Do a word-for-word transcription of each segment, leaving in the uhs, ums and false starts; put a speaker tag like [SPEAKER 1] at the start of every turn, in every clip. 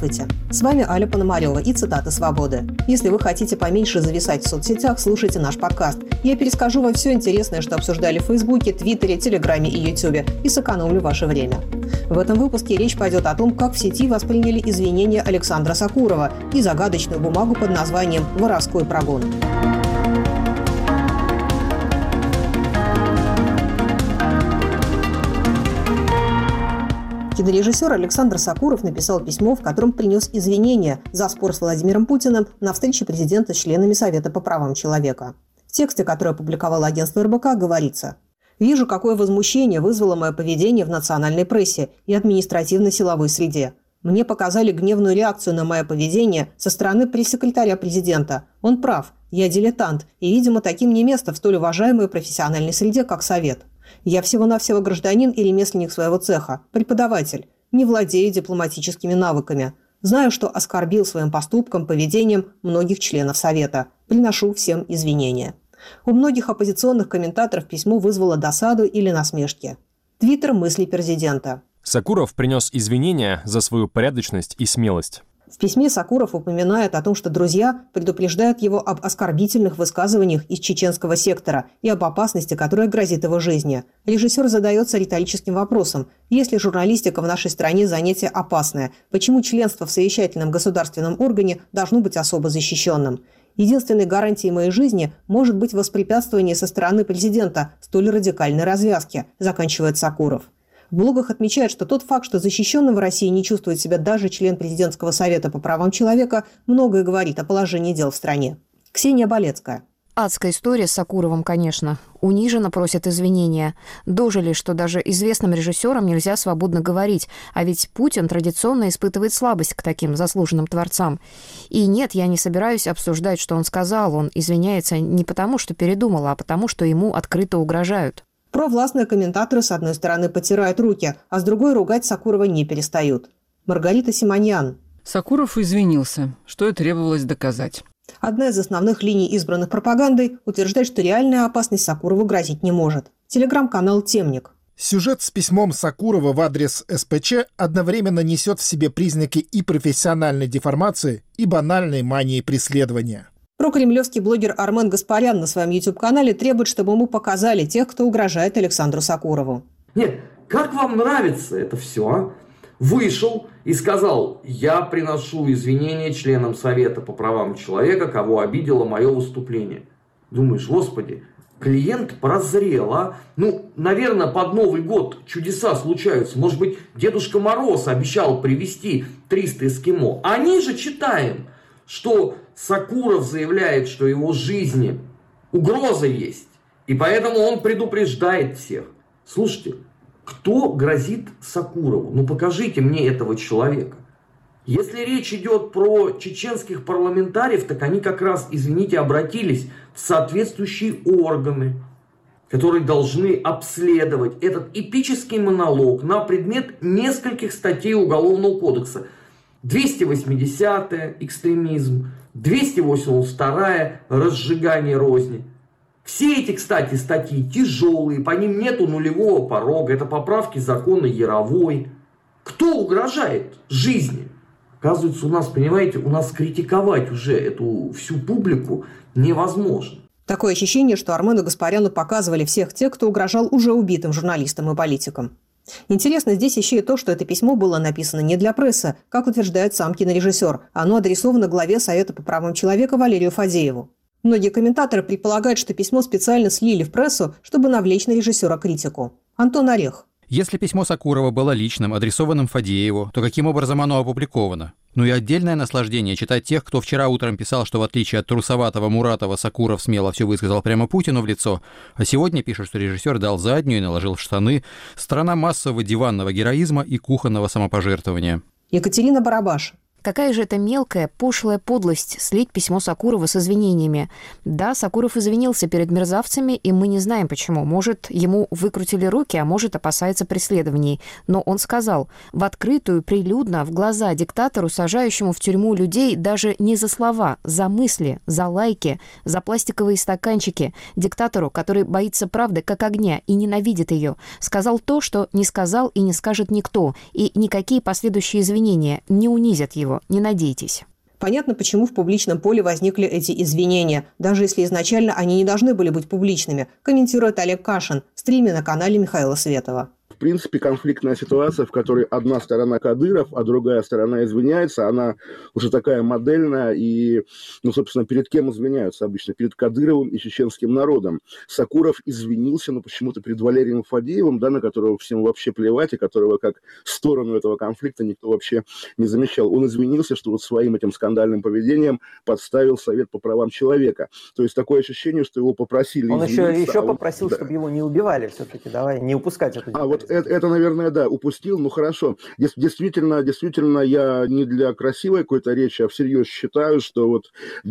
[SPEAKER 1] Здравствуйте! С вами Аля Пономарева и цитаты «Свободы». Если вы хотите поменьше зависать в соцсетях, слушайте наш подкаст. Я перескажу вам все интересное, что обсуждали в Фейсбуке, Твиттере, Телеграме и Ютубе, и сэкономлю ваше время. В этом выпуске речь пойдет о том, как в сети восприняли извинения Александра Сокурова и загадочную бумагу под названием «Воровской прогон». Кинорежиссер Александр Сокуров написал письмо, в котором принес извинения за спор с Владимиром Путиным на встрече президента с членами Совета по правам человека. В тексте, который опубликовало агентство эр бэ ка, говорится: «Вижу, какое возмущение вызвало мое поведение в национальной прессе и административно-силовой среде. Мне показали гневную реакцию на мое поведение со стороны пресс-секретаря президента. Он прав, я дилетант, и, видимо, таким не место в столь уважаемой профессиональной среде, как Совет. Я всего-навсего гражданин и ремесленник своего цеха, преподаватель, не владею дипломатическими навыками. Знаю, что оскорбил своим поступком, поведением многих членов Совета. Приношу всем извинения». У многих оппозиционных комментаторов письмо вызвало досаду или насмешки. Твиттер мыслей президента.
[SPEAKER 2] Сокуров принес извинения за свою порядочность и смелость.
[SPEAKER 1] В письме Сокуров упоминает о том, что друзья предупреждают его об оскорбительных высказываниях из чеченского сектора и об опасности, которая грозит его жизни. Режиссер задается риторическим вопросом: если журналистика в нашей стране занятие опасное, почему членство в совещательном государственном органе должно быть особо защищенным? Единственной гарантией моей жизни может быть воспрепятствование со стороны президента столь радикальной развязки, заканчивает Сокуров. В блогах отмечают, что тот факт, что защищенным в России не чувствует себя даже член президентского совета по правам человека, многое говорит о положении дел в стране. Ксения Болецкая.
[SPEAKER 3] Адская история с Сокуровым, конечно. Униженно просят извинения. Дожили, что даже известным режиссерам нельзя свободно говорить. А ведь Путин традиционно испытывает слабость к таким заслуженным творцам. И нет, я не собираюсь обсуждать, что он сказал. Он извиняется не потому, что передумал, а потому, что ему открыто угрожают.
[SPEAKER 1] Провластные комментаторы с одной стороны потирают руки, а с другой ругать Сокурова не перестают. Маргарита Симоньян.
[SPEAKER 4] Сокуров извинился, что и требовалось доказать.
[SPEAKER 1] Одна из основных линий, избранных пропагандой, утверждает, что реальная опасность Сокурову грозить не может. Телеграм-канал «Темник».
[SPEAKER 5] Сюжет с письмом Сокурова в адрес эс пэ че одновременно несет в себе признаки и профессиональной деформации, и банальной мании преследования.
[SPEAKER 1] Прокремлевский блогер Армен Гаспарян на своем ютуб-канале требует, чтобы ему показали тех, кто угрожает Александру Сокурову.
[SPEAKER 6] Нет, как вам нравится это все, а? Вышел и сказал: я приношу извинения членам Совета по правам человека, кого обидело мое выступление. Думаешь, господи, клиент прозрел, а? Ну, наверное, под Новый год чудеса случаются. Может быть, Дедушка Мороз обещал привезти триста эскимо. Они же читаем, что Сокуров заявляет, что его жизни угроза есть. И поэтому он предупреждает всех. Слушайте, кто грозит Сокурову? Ну покажите мне этого человека. Если речь идет про чеченских парламентариев, так они как раз, извините, обратились в соответствующие органы, которые должны обследовать этот эпический монолог на предмет нескольких статей Уголовного кодекса. двести восьмидесятая экстремизм, двести восемьдесят вторая разжигание розни. Все эти, кстати, статьи тяжелые, по ним нету нулевого порога, это поправки закона Яровой. Кто угрожает жизни? Оказывается, у нас, понимаете, у нас критиковать уже эту всю публику невозможно.
[SPEAKER 1] Такое ощущение, что Армену Гаспаряну показывали всех тех, кто угрожал уже убитым журналистам и политикам. Интересно здесь еще и то, что это письмо было написано не для прессы, как утверждает сам кинорежиссер. Оно адресовано главе Совета по правам человека Валерию Фадееву. Многие комментаторы предполагают, что письмо специально слили в прессу, чтобы навлечь на режиссера критику. Антон Орех.
[SPEAKER 7] Если письмо Сокурова было личным, адресованным Фадееву, то каким образом оно опубликовано? Ну и отдельное наслаждение читать тех, кто вчера утром писал, что в отличие от трусоватого Муратова Сокуров смело все высказал прямо Путину в лицо, а сегодня пишет, что режиссер дал заднюю и наложил в штаны. Страна массового диванного героизма и кухонного самопожертвования.
[SPEAKER 1] Екатерина Барабаш.
[SPEAKER 3] Какая же это мелкая, пошлая подлость слить письмо Сокурова с извинениями. Да, Сокуров извинился перед мерзавцами, и мы не знаем почему. Может, ему выкрутили руки, а может, опасается преследований. Но он сказал в открытую, прилюдно, в глаза диктатору, сажающему в тюрьму людей даже не за слова, за мысли, за лайки, за пластиковые стаканчики. Диктатору, который боится правды как огня и ненавидит ее. Сказал то, что не сказал и не скажет никто, и никакие последующие извинения не унизят его. его, не надейтесь.
[SPEAKER 1] Понятно, почему в публичном поле возникли эти извинения, даже если изначально они не должны были быть публичными, комментирует Олег Кашин в стриме на канале Михаила Светова.
[SPEAKER 8] В принципе, конфликтная ситуация, в которой одна сторона Кадыров, а другая сторона извиняется, она уже такая модельная и, ну, собственно, перед кем извиняются обычно? Перед Кадыровым и чеченским народом. Сакуров извинился, но почему-то перед Валерием Фадеевым, да, на которого всем вообще плевать, и которого как сторону этого конфликта никто вообще не замечал. Он извинился, что вот своим этим скандальным поведением подставил Совет по правам человека. То есть такое ощущение, что его попросили
[SPEAKER 9] Он
[SPEAKER 8] извиниться.
[SPEAKER 9] еще, еще
[SPEAKER 8] а он...
[SPEAKER 9] попросил,
[SPEAKER 8] да.
[SPEAKER 9] чтобы его не убивали все-таки, давай, не упускать эту
[SPEAKER 8] А вот это, это, наверное, да, упустил, ну хорошо. Действительно, действительно, я не для красивой какой-то речи, а всерьез считаю, что вот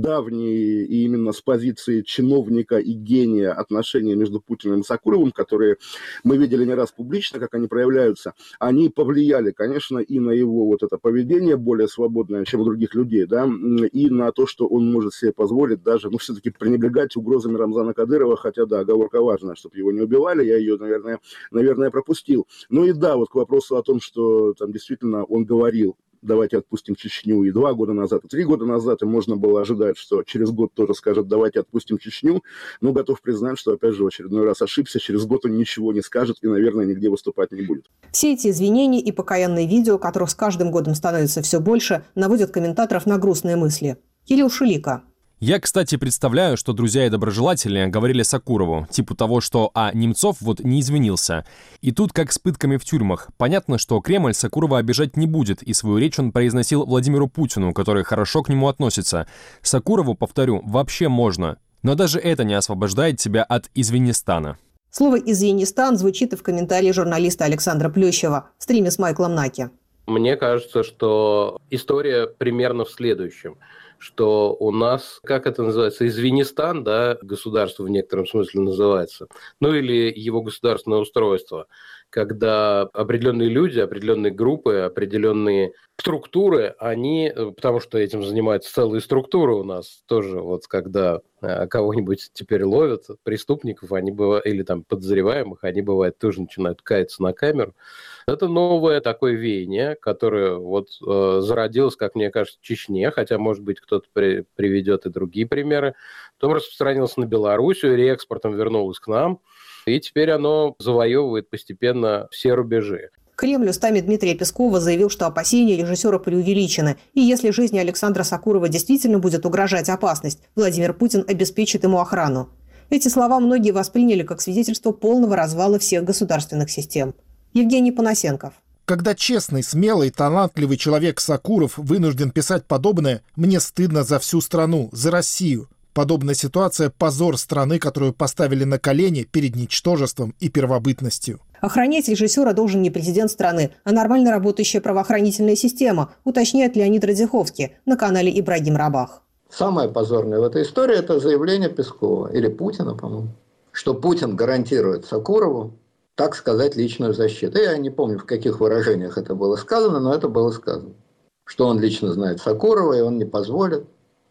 [SPEAKER 8] давние и именно с позиции чиновника и гения отношения между Путиным и Сакуровым, которые мы видели не раз публично, как они проявляются, они повлияли, конечно, и на его вот это поведение более свободное, чем у других людей, да, и на то, что он может себе позволить даже, ну, все-таки пренебрегать угрозами Рамзана Кадырова, хотя, да, оговорка важная, чтобы его не убивали, я ее, наверное, наверное, пропустил. Ну и да, вот к вопросу о том, что там действительно он говорил, давайте отпустим Чечню, и два года назад, и три года назад, и можно было ожидать, что через год тоже скажет, давайте отпустим Чечню, но готов признать, что, опять же, в очередной раз ошибся, через год он ничего не скажет и, наверное, нигде выступать не будет.
[SPEAKER 1] Все эти извинения и покаянные видео, которых с каждым годом становится все больше, наводят комментаторов на грустные мысли. Кирилл Шулика.
[SPEAKER 2] Я, кстати, представляю, что друзья и доброжелатели говорили Сакурову, типа того, что «а Немцов вот не извинился». И тут как с пытками в тюрьмах. Понятно, что Кремль Сакурова обижать не будет, и свою речь он произносил Владимиру Путину, который хорошо к нему относится. Сакурову, повторю, вообще можно. Но даже это не освобождает тебя от «извинистана».
[SPEAKER 1] Слово «извинистан» звучит и в комментарии журналиста Александра Плющева в стриме с Майклом Наки.
[SPEAKER 10] Мне кажется, что история примерно в следующем. Что у нас, как это называется, извинистан, да, государство в некотором смысле называется, ну или его государственное устройство, когда определенные люди, определенные группы, определенные структуры, они, потому что этим занимаются целые структуры у нас тоже, вот когда кого-нибудь теперь ловят, преступников, они бывают, или там подозреваемых, они бывают тоже начинают каяться на камеру. Это новое такое веяние, которое вот э, зародилось, как мне кажется, в Чечне, хотя, может быть, кто-то при, приведет и другие примеры. Потом распространилось на Белоруссию, реэкспортом вернулось к нам, и теперь оно завоевывает постепенно все рубежи.
[SPEAKER 1] Кремль устами Дмитрия Пескова заявил, что опасения режиссера преувеличены, и если жизни Александра Сакурова действительно будет угрожать опасность, Владимир Путин обеспечит ему охрану. Эти слова многие восприняли как свидетельство полного развала всех государственных систем. Евгений Панасенков.
[SPEAKER 5] Когда честный, смелый, талантливый человек Сакуров вынужден писать подобное, мне стыдно за всю страну, за Россию. Подобная ситуация – позор страны, которую поставили на колени перед ничтожеством и первобытностью.
[SPEAKER 1] Охранять режиссера должен не президент страны, а нормально работающая правоохранительная система, уточняет Леонид Радзиховский на канале Ибрагим Рабах.
[SPEAKER 11] Самое позорное в этой истории – это заявление Пескова, или Путина, по-моему, что Путин гарантирует Сакурову, так сказать, личную защиту. Я не помню, в каких выражениях это было сказано, но это было сказано. Что он лично знает Сакурова, и он не позволит.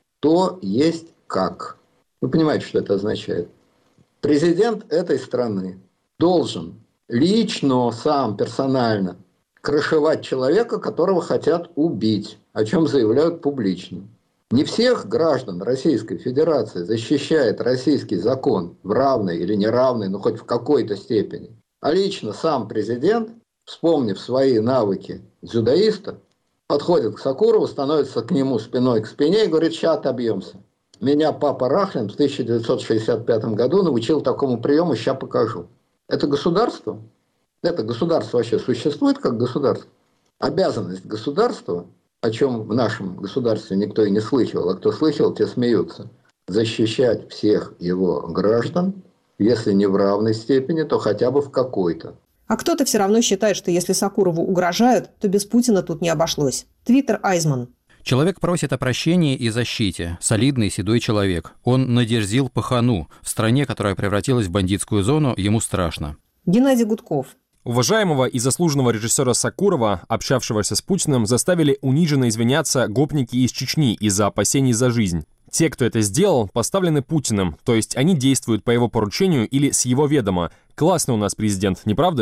[SPEAKER 11] То есть как. Вы понимаете, что это означает? Президент этой страны должен лично, сам, персонально крышевать человека, которого хотят убить, о чем заявляют публично. Не всех граждан Российской Федерации защищает российский закон в равной или неравной, но хоть в какой-то степени. А лично сам президент, вспомнив свои навыки дзюдоиста, подходит к Сакурову, становится к нему спиной к спине и говорит: «Сейчас отобьемся. Меня папа Рахлин в тысяча девятьсот шестьдесят пятом году научил такому приему, сейчас покажу». Это государство? Это государство вообще существует как государство? Обязанность государства, о чем в нашем государстве никто и не слышал, а кто слышал, те смеются, защищать всех его граждан, если не в равной степени, то хотя бы в какой-то.
[SPEAKER 1] А кто-то все равно считает, что если Сакурову угрожают, то без Путина тут не обошлось. Твиттер Айзман.
[SPEAKER 7] Человек просит о прощении и защите. Солидный седой человек. Он надерзил пахану. В стране, которая превратилась в бандитскую зону, ему страшно.
[SPEAKER 1] Геннадий Гудков.
[SPEAKER 2] Уважаемого и заслуженного режиссера Сакурова, общавшегося с Путиным, заставили униженно извиняться гопники из Чечни из-за опасений за жизнь. Те, кто это сделал, поставлены Путиным, то есть они действуют по его поручению или с его ведома. Классный у нас президент, не правда ли?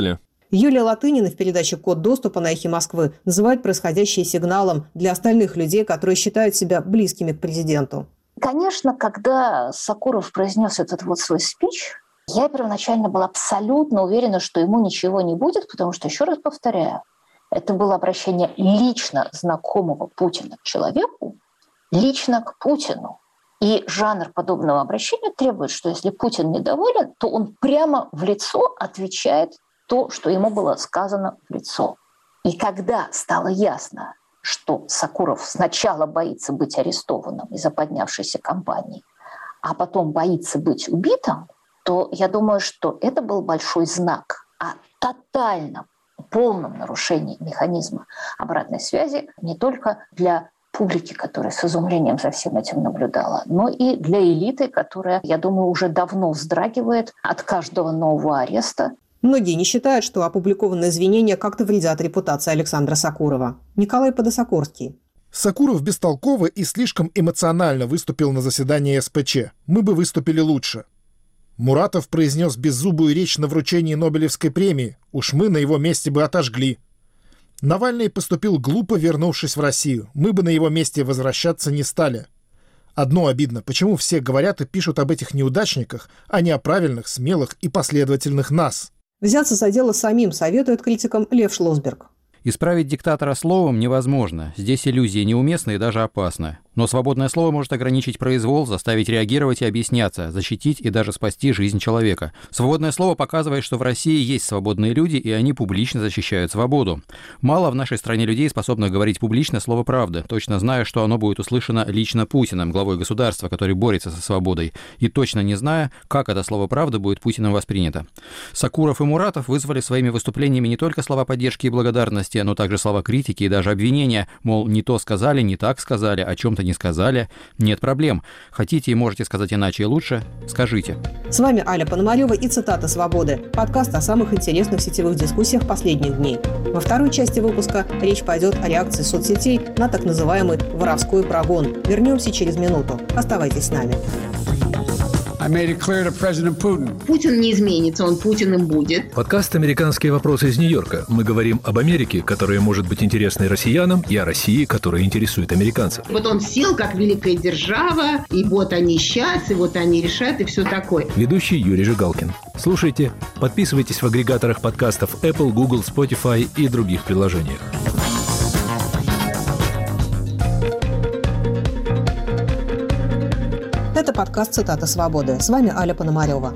[SPEAKER 1] Юлия Латынина в передаче «Код доступа» на «Эхе Москвы» называет происходящее сигналом для остальных людей, которые считают себя близкими к президенту.
[SPEAKER 12] Конечно, когда Сакуров произнес этот вот свой спич, я первоначально была абсолютно уверена, что ему ничего не будет, потому что, еще раз повторяю, это было обращение лично знакомого Путина к человеку, лично к Путину. И жанр подобного обращения требует, что если Путин недоволен, то он прямо в лицо отвечает то, что ему было сказано в лицо. И когда стало ясно, что Сакуров сначала боится быть арестованным из-за поднявшейся кампании, а потом боится быть убитым, то я думаю, что это был большой знак о тотальном, полном нарушении механизма обратной связи не только для публики, которая с изумлением за всем этим наблюдала, но и для элиты, которая, я думаю, уже давно вздрагивает от каждого нового ареста.
[SPEAKER 1] Многие не считают, что опубликованные извинения как-то вредят репутации Александра Сакурова. Николай Подосокорский.
[SPEAKER 5] Сакуров бестолково и слишком эмоционально выступил на заседании эс пэ че. Мы бы выступили лучше. Муратов произнес беззубую речь на вручении Нобелевской премии. Уж мы на его месте бы отожгли. Навальный поступил глупо, вернувшись в Россию. Мы бы на его месте возвращаться не стали. Одно обидно, почему все говорят и пишут об этих неудачниках, а не о правильных, смелых и последовательных нас.
[SPEAKER 1] Взяться за дело самим советует критикам Лев Шлосберг.
[SPEAKER 7] Исправить диктатора словом невозможно. Здесь иллюзии неуместны и даже опасны. Но свободное слово может ограничить произвол, заставить реагировать и объясняться, защитить и даже спасти жизнь человека. Свободное слово показывает, что в России есть свободные люди, и они публично защищают свободу. Мало в нашей стране людей, способных говорить публично слово «правда», точно зная, что оно будет услышано лично Путиным, главой государства, который борется со свободой, и точно не зная, как это слово «правда» будет Путиным воспринято. Сакуров и Муратов вызвали своими выступлениями не только слова поддержки и благодарности, но также слова критики и даже обвинения, мол, не то сказали, не так сказали, о чем-то не сказали. Нет проблем. Хотите и можете сказать иначе и лучше, скажите.
[SPEAKER 1] С вами Аля Пономарева и «Цитата свободы» – подкаст о самых интересных сетевых дискуссиях последних дней. Во второй части выпуска речь пойдет о реакции соцсетей на так называемый воровской прогон. Вернемся через минуту. Оставайтесь с нами.
[SPEAKER 13] Путин не изменится, он Путиным будет.
[SPEAKER 14] Подкаст «Американские вопросы» из Нью-Йорка. Мы говорим об Америке, которая может быть интересной россиянам, и о России, которая интересует американцев.
[SPEAKER 13] Вот он сел как великая держава, и вот они сейчас, и вот они решат, и все такое.
[SPEAKER 14] Ведущий Юрий Жигалкин. Слушайте, подписывайтесь в агрегаторах подкастов Apple, Google, Spotify и других приложениях.
[SPEAKER 1] Это подкаст «Цитата свободы». С вами Аля Пономарева.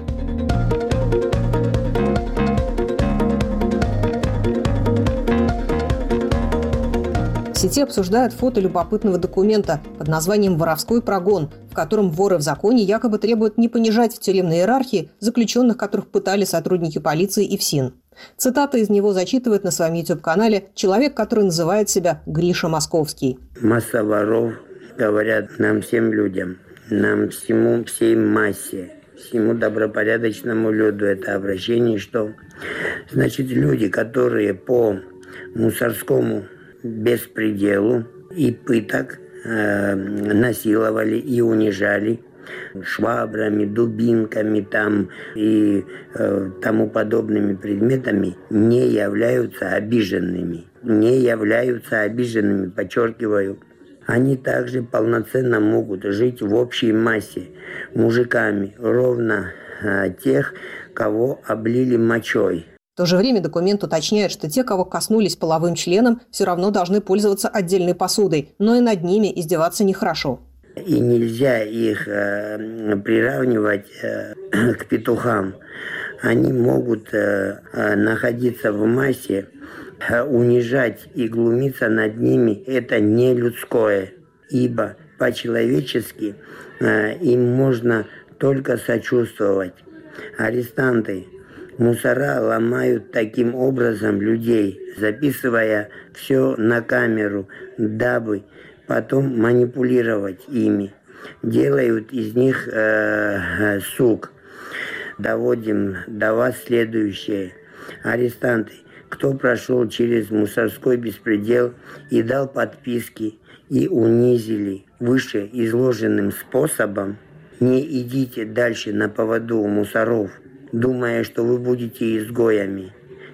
[SPEAKER 1] В сети обсуждают фото любопытного документа под названием «Воровской прогон», в котором воры в законе якобы требуют не понижать в тюремной иерархии заключенных, которых пытали сотрудники полиции и ФСИН. Цитата из него зачитывает на своем YouTube-канале человек, который называет себя Гриша Московский.
[SPEAKER 15] Масса воров, говорят нам всем людям. Нам всему, всей массе, всему добропорядочному люду это обращение, что значит люди, которые по мусорскому беспределу и пыток э, насиловали и унижали швабрами, дубинками там и э, тому подобными предметами, не являются обиженными, не являются обиженными, подчеркиваю. Они также полноценно могут жить в общей массе мужиками, ровно а, тех, кого облили мочой.
[SPEAKER 1] В то же время документ уточняет, что те, кого коснулись половым членом, все равно должны пользоваться отдельной посудой, но и над ними издеваться нехорошо.
[SPEAKER 15] И нельзя их э, приравнивать э, к петухам. Они могут э, э, находиться в массе. Унижать и глумиться над ними – это не людское, ибо по-человечески э, им можно только сочувствовать. Арестанты, мусора ломают таким образом людей, записывая все на камеру, дабы потом манипулировать ими. Делают из них э, сук. Доводим до вас следующее. Арестанты, кто прошел через мусорской беспредел и дал подписки и унизили выше изложенным способом, не идите дальше на поводу у мусоров, думая, что вы будете изгоями.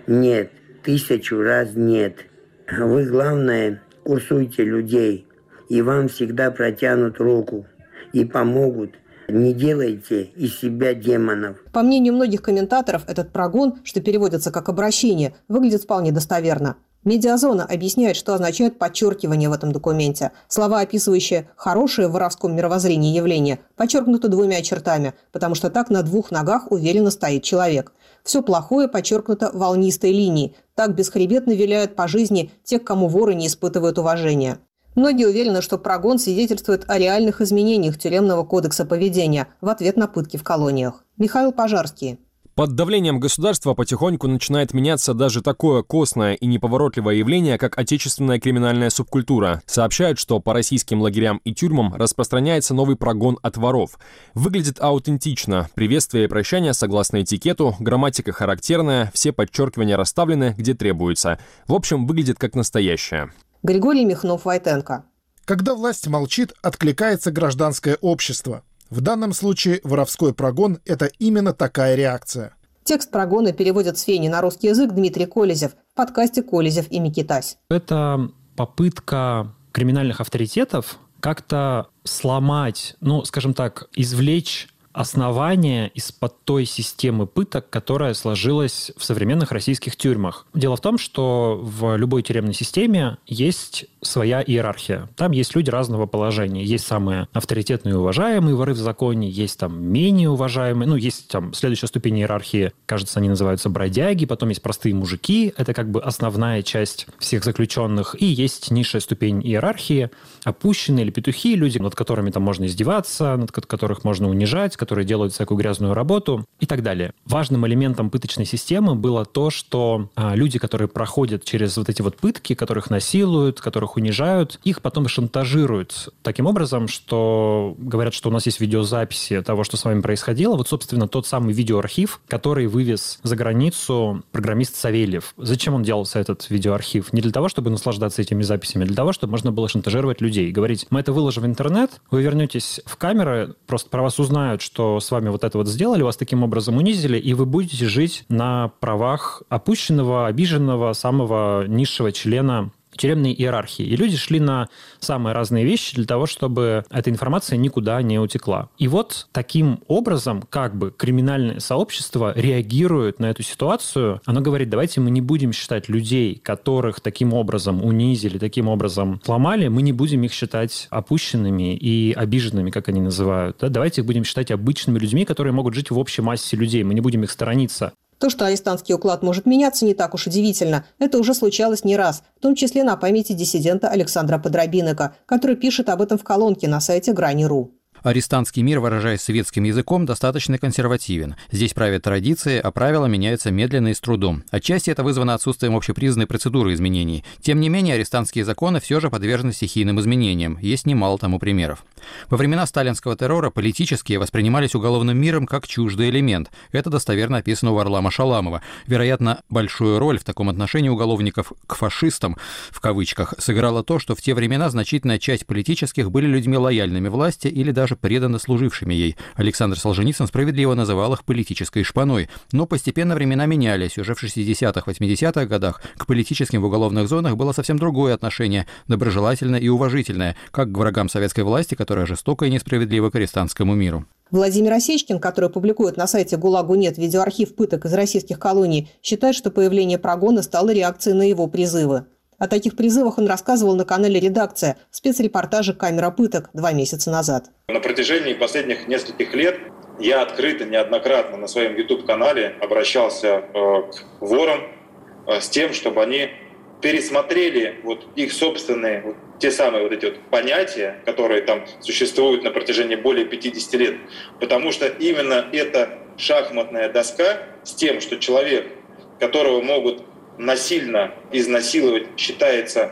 [SPEAKER 15] Нет, тысячу раз нет. Вы, главное, курсуйте людей, и вам всегда протянут руку и помогут. Не делайте из себя демонов.
[SPEAKER 1] По мнению многих комментаторов, этот прогон, что переводится как обращение, выглядит вполне достоверно. Медиазона объясняет, что означает подчеркивание в этом документе. Слова, описывающие хорошее в воровском мировоззрении явление, подчеркнуты двумя чертами, потому что так на двух ногах уверенно стоит человек. Все плохое подчеркнуто волнистой линией. Так бесхребетно виляют по жизни те, к кому воры не испытывают уважения. Многие уверены, что прогон свидетельствует о реальных изменениях тюремного кодекса поведения в ответ на пытки в колониях. Михаил Пожарский.
[SPEAKER 2] Под давлением государства потихоньку начинает меняться даже такое костное и неповоротливое явление, как отечественная криминальная субкультура. Сообщают, что по российским лагерям и тюрьмам распространяется новый прогон от воров. Выглядит аутентично. Приветствие и прощание согласно этикету, грамматика характерная, все подчеркивания расставлены, где требуется. В общем, выглядит как настоящее.
[SPEAKER 1] Григорий Михнов-Войтенко.
[SPEAKER 5] Когда власть молчит, откликается гражданское общество. В данном случае воровской прогон – это именно такая реакция.
[SPEAKER 1] Текст прогона переводит с фени на русский язык Дмитрий Колезев в подкасте «Колезев и Микитась».
[SPEAKER 16] Это попытка криминальных авторитетов как-то сломать, ну, скажем так, извлечь основания из-под той системы пыток, которая сложилась в современных российских тюрьмах. Дело в том, что в любой тюремной системе есть своя иерархия. Там есть люди разного положения. Есть самые авторитетные и уважаемые воры в законе, есть там менее уважаемые, ну, есть там следующая ступень иерархии, кажется, они называются бродяги, потом есть простые мужики, это как бы основная часть всех заключенных, и есть низшая ступень иерархии, опущенные или петухи, люди, над которыми там можно издеваться, над которых можно унижать, которые делают всякую грязную работу и так далее. Важным элементом пыточной системы было то, что а, люди, которые проходят через вот эти вот пытки, которых насилуют, которых унижают, их потом шантажируют таким образом, что говорят, что у нас есть видеозаписи того, что с вами происходило. Вот, собственно, тот самый видеоархив, который вывез за границу программист Савельев. Зачем он делался, этот видеоархив? Не для того, чтобы наслаждаться этими записями, а для того, чтобы можно было шантажировать людей. Говорить, мы это выложим в интернет, вы вернетесь в камеры, просто про вас узнают, что что с вами вот это вот сделали, вас таким образом унизили, и вы будете жить на правах опущенного, обиженного, самого низшего члена тюремной иерархии. И люди шли на самые разные вещи для того, чтобы эта информация никуда не утекла. И вот таким образом как бы криминальное сообщество реагирует на эту ситуацию. Оно говорит, давайте мы не будем считать людей, которых таким образом унизили, таким образом сломали, мы не будем их считать опущенными и обиженными, как они называют. Да? Давайте их будем считать обычными людьми, которые могут жить в общей массе людей. Мы не будем их сторониться.
[SPEAKER 1] То, что арестантский уклад может меняться, не так уж удивительно. Это уже случалось не раз, в том числе на памяти диссидента Александра Подробинека, который пишет об этом в колонке на сайте Грани точка ру.
[SPEAKER 7] Арестантский мир, выражаясь светским языком, достаточно консервативен. Здесь правят традиции, а правила меняются медленно и с трудом. Отчасти это вызвано отсутствием общепризнанной процедуры изменений. Тем не менее, арестантские законы все же подвержены стихийным изменениям. Есть немало тому примеров. Во времена сталинского террора политические воспринимались уголовным миром как чуждый элемент. Это достоверно описано у Варлама Шаламова. Вероятно, большую роль в таком отношении уголовников к фашистам, в кавычках, сыграло то, что в те времена значительная часть политических были людьми лояльными власти или даже преданно служившими ей. Александр Солженицын справедливо называл их политической шпаной. Но постепенно времена менялись. Уже в шестидесятых-восьмидесятых годах к политическим в уголовных зонах было совсем другое отношение, доброжелательное и уважительное, как к врагам советской власти, которая жестоко и несправедлива к арестантскому миру.
[SPEAKER 1] Владимир Осечкин, который публикует на сайте «ГУЛАГу нет» видеоархив пыток из российских колоний, считает, что появление прогона стало реакцией на его призывы. О таких призывах он рассказывал на канале «Редакция» в спецрепортаже «Камера пыток» два месяца назад.
[SPEAKER 17] На протяжении последних нескольких лет я открыто, неоднократно на своем YouTube-канале обращался э, к ворам э, с тем, чтобы они пересмотрели вот их собственные, вот, те самые вот эти вот понятия, которые там существуют на протяжении более пятидесяти лет. Потому что именно эта шахматная доска с тем, что человек, которого могут насильно изнасиловать, считается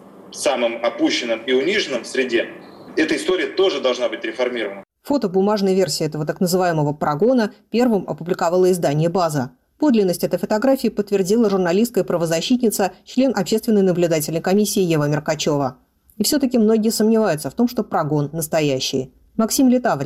[SPEAKER 17] самым опущенным и униженным в среде, эта история тоже должна быть реформирована.
[SPEAKER 1] Фото бумажной версии этого так называемого прогона первым опубликовало издание «База». Подлинность этой фотографии подтвердила журналистка и правозащитница, член общественной наблюдательной комиссии Ева Меркачева. И все-таки многие сомневаются в том, что прогон настоящий. Максим Литаврин.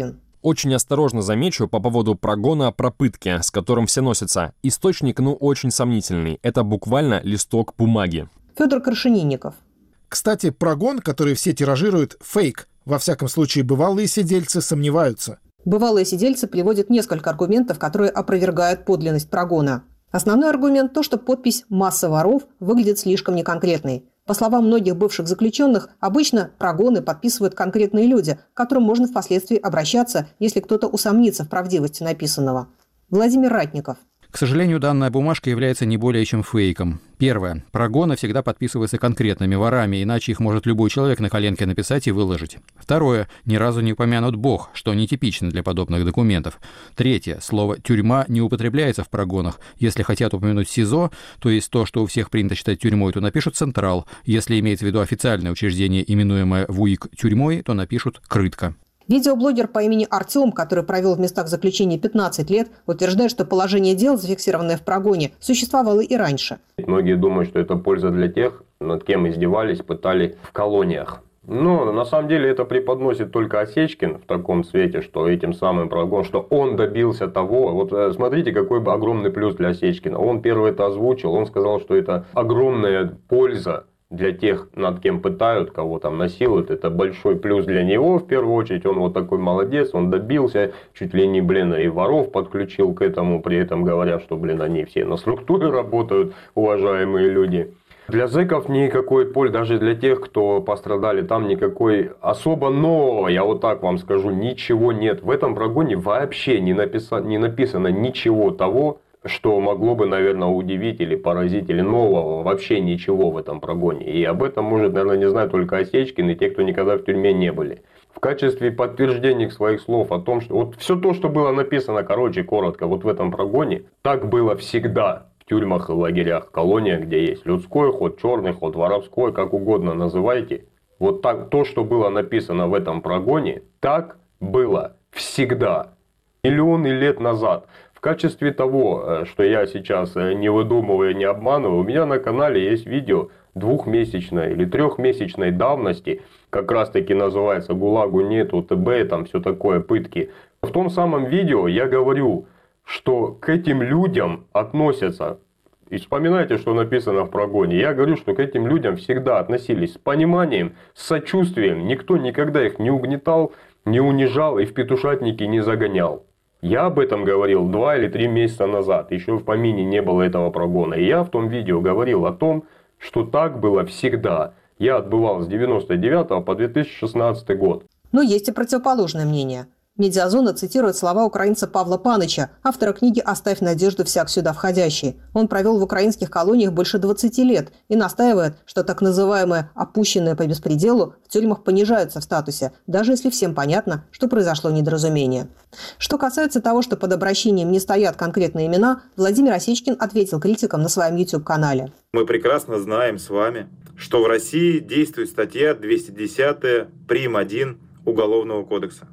[SPEAKER 2] Очень осторожно замечу по поводу прогона про пытки, с которым все носятся. Источник, ну, очень сомнительный. Это буквально листок бумаги.
[SPEAKER 1] Федор Крашенинников.
[SPEAKER 5] Кстати, прогон, который все тиражируют, фейк. Во всяком случае, бывалые сидельцы сомневаются.
[SPEAKER 1] Бывалые сидельцы приводят несколько аргументов, которые опровергают подлинность прогона. Основной аргумент – то, что подпись «масса воров» выглядит слишком неконкретной. По словам многих бывших заключенных, обычно прогоны подписывают конкретные люди, к которым можно впоследствии обращаться, если кто-то усомнится в правдивости написанного. Владимир Ратников.
[SPEAKER 7] К сожалению, данная бумажка является не более чем фейком. Первое. Прогоны всегда подписываются конкретными ворами, иначе их может любой человек на коленке написать и выложить. Второе. Ни разу не упомянут Бог, что нетипично для подобных документов. Третье. Слово «тюрьма» не употребляется в прогонах. Если хотят упомянуть СИЗО, то есть то, что у всех принято считать тюрьмой, то напишут «Централ». Если имеется в виду официальное учреждение, именуемое в УИК тюрьмой, то напишут «Крытка».
[SPEAKER 1] Видеоблогер по имени Артем, который провел в местах заключения пятнадцать лет, утверждает, что положение дел, зафиксированное в прогоне, существовало и раньше.
[SPEAKER 18] Многие думают, что это польза для тех, над кем издевались, пытали в колониях. Но на самом деле это преподносит только Осечкин в таком свете, что этим самым прогон, что он добился того. Вот смотрите, какой бы огромный плюс для Осечкина. Он первый это озвучил, он сказал, что это огромная польза для тех, над кем пытают, кого там насилуют. Это большой плюс для него, в первую очередь. Он вот такой молодец, он добился, чуть ли не, блин, и воров подключил к этому, при этом говоря, что, блин, они все на структуре работают, уважаемые люди. Для зэков никакой пользы, даже для тех, кто пострадали, там никакой особо нового, я вот так вам скажу, ничего нет. В этом прогоне вообще не написано, не написано ничего того, что могло бы, наверное, удивить или поразить, или нового. Вообще ничего в этом прогоне. И об этом, может, наверное, не знают только Осечкин и те, кто никогда в тюрьме не были. В качестве подтверждения своих слов о том, что вот все то, что было написано, короче, коротко, вот в этом прогоне, так было всегда в тюрьмах и лагерях, колониях, где есть людской ход, черный ход, воровской, как угодно называйте. Вот так, то, что было написано в этом прогоне, так было всегда. Миллионы лет назад. В качестве того, что я сейчас не выдумываю, не обманываю, у меня на канале есть видео двухмесячной или трехмесячной давности, как раз таки называется «ГУЛАГу нету», ТБ, там все такое, пытки. В том самом видео я говорю, что к этим людям относятся, и вспоминайте, что написано в прогоне, я говорю, что к этим людям всегда относились с пониманием, с сочувствием, никто никогда их не угнетал, не унижал и в петушатники не загонял. Я об этом говорил два или три месяца назад, еще в помине не было этого прогона. И я в том видео говорил о том, что так было всегда. Я отбывал с девяносто девятого по две тысячи шестнадцатый год.
[SPEAKER 1] Но есть и противоположное мнение. Медиазона цитирует слова украинца Павла Паныча, автора книги «Оставь надежду всяк сюда входящий». Он провел в украинских колониях больше двадцати лет и настаивает, что так называемые «опущенные по беспределу» в тюрьмах понижаются в статусе, даже если всем понятно, что произошло недоразумение. Что касается того, что под обращением не стоят конкретные имена, Владимир Осечкин ответил критикам на своем YouTube-канале.
[SPEAKER 19] Мы прекрасно знаем с вами, что в России действует статья двести десятая прим. один Уголовного кодекса.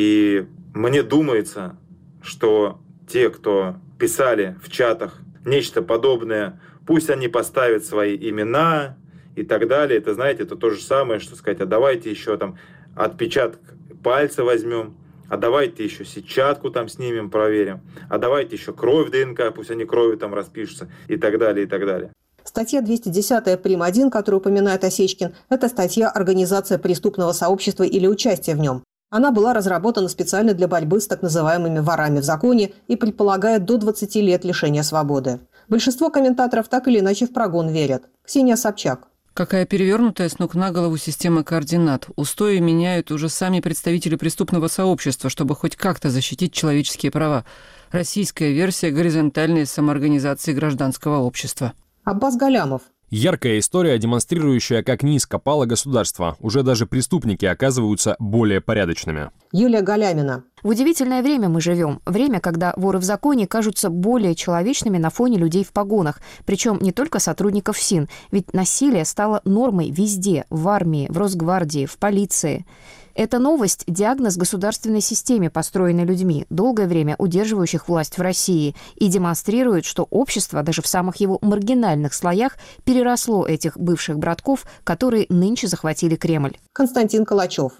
[SPEAKER 19] И мне думается, что те, кто писали в чатах нечто подобное, пусть они поставят свои имена и так далее. Это, знаете, это то же самое, что сказать, а давайте еще там отпечаток пальца возьмем, а давайте еще сетчатку там снимем, проверим, а давайте еще кровь ДНК, пусть они кровью там распишутся и так далее, и так далее.
[SPEAKER 1] Статья двести десятая прим. один, которую упоминает Осечкин, это статья «Организация преступного сообщества или участие в нем». Она была разработана специально для борьбы с так называемыми ворами в законе и предполагает до двадцати лет лишения свободы. Большинство комментаторов так или иначе в прогон верят. Ксения Собчак.
[SPEAKER 4] Какая перевернутая с ног на голову система координат. Устои меняют уже сами представители преступного сообщества, чтобы хоть как-то защитить человеческие права. Российская версия горизонтальной самоорганизации гражданского общества.
[SPEAKER 1] Аббас Галямов.
[SPEAKER 2] Яркая история, демонстрирующая, как низко пало государство. Уже даже преступники оказываются более порядочными.
[SPEAKER 1] Юлия Галямина.
[SPEAKER 3] В удивительное время мы живем. Время, когда воры в законе кажутся более человечными на фоне людей в погонах. Причем не только сотрудников СИН. Ведь насилие стало нормой везде. В армии, в Росгвардии, в полиции. Эта новость – диагноз государственной системе, построенной людьми, долгое время удерживающих власть в России, и демонстрирует, что общество, даже в самых его маргинальных слоях, переросло этих бывших братков, которые нынче захватили Кремль.
[SPEAKER 1] Константин Калачев.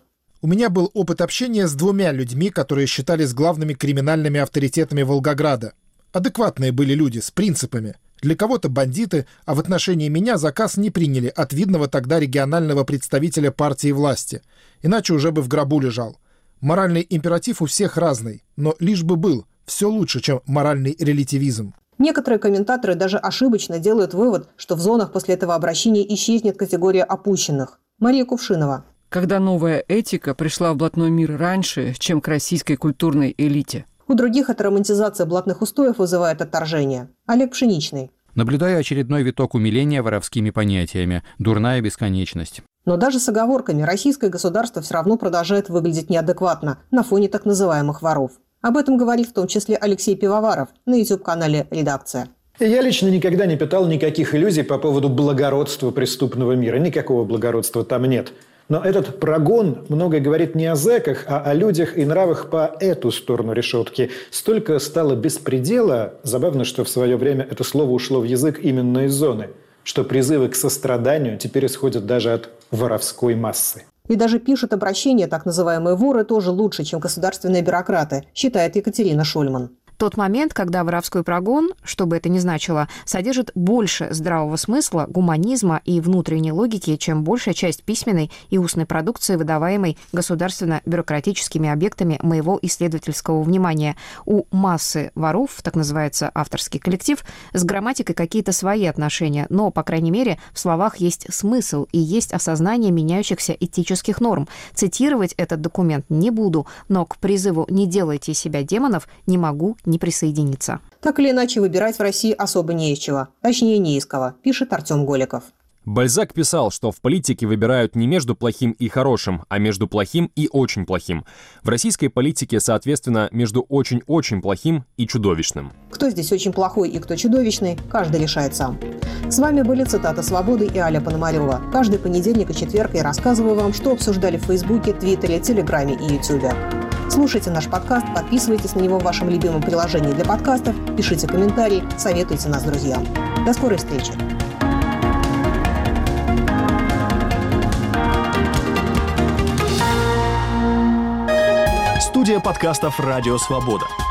[SPEAKER 5] У меня был опыт общения с двумя людьми, которые считались главными криминальными авторитетами Волгограда. Адекватные были люди, с принципами. Для кого-то бандиты, а в отношении меня заказ не приняли от видного тогда регионального представителя партии власти. Иначе уже бы в гробу лежал. Моральный императив у всех разный, но лишь бы был. Все лучше, чем моральный релятивизм.
[SPEAKER 1] Некоторые комментаторы даже ошибочно делают вывод, что в зонах после этого обращения исчезнет категория опущенных. Мария Кувшинова.
[SPEAKER 4] Когда новая этика пришла в блатной мир раньше, чем к российской культурной элите.
[SPEAKER 1] У других эта романтизация блатных устоев вызывает отторжение. Олег Пшеничный.
[SPEAKER 7] Наблюдаю очередной виток умиления воровскими понятиями. Дурная бесконечность.
[SPEAKER 1] Но даже с оговорками российское государство все равно продолжает выглядеть неадекватно на фоне так называемых воров. Об этом говорит в том числе Алексей Пивоваров на YouTube-канале «Редакция».
[SPEAKER 20] Я лично никогда не питал никаких иллюзий по поводу благородства преступного мира. Никакого благородства там нет. Но этот прогон многое говорит не о зэках, а о людях и нравах по эту сторону решетки. Столько стало беспредела, забавно, что в свое время это слово ушло в язык именно из зоны, что призывы к состраданию теперь исходят даже от воровской массы.
[SPEAKER 1] И даже пишут обращения так называемые воры тоже лучше, чем государственные бюрократы, считает Екатерина Шульман.
[SPEAKER 3] Тот момент, когда воровской прогон, что бы это ни значило, содержит больше здравого смысла, гуманизма и внутренней логики, чем большая часть письменной и устной продукции, выдаваемой государственно-бюрократическими объектами моего исследовательского внимания. У массы воров, так называется авторский коллектив, с грамматикой какие-то свои отношения, но, по крайней мере, в словах есть смысл и есть осознание меняющихся этических норм. Цитировать этот документ не буду, но к призыву «не делайте из себя демонов» не могу не присоединиться.
[SPEAKER 1] Так или иначе, выбирать в России особо не из чего. Точнее, не из кого, пишет Артем Голиков.
[SPEAKER 2] Бальзак писал, что в политике выбирают не между плохим и хорошим, а между плохим и очень плохим. В российской политике, соответственно, между очень-очень плохим и чудовищным.
[SPEAKER 1] Кто здесь очень плохой и кто чудовищный, каждый решает сам. С вами были цитаты «Свободы» и Аля Пономарева. Каждый понедельник и четверг я рассказываю вам, что обсуждали в Фейсбуке, Твиттере, Телеграме и Ютубе. Слушайте наш подкаст, подписывайтесь на него в вашем любимом приложении для подкастов, пишите комментарии, советуйте нас друзьям. До скорой встречи!
[SPEAKER 21] Студия подкастов «Радио Свобода».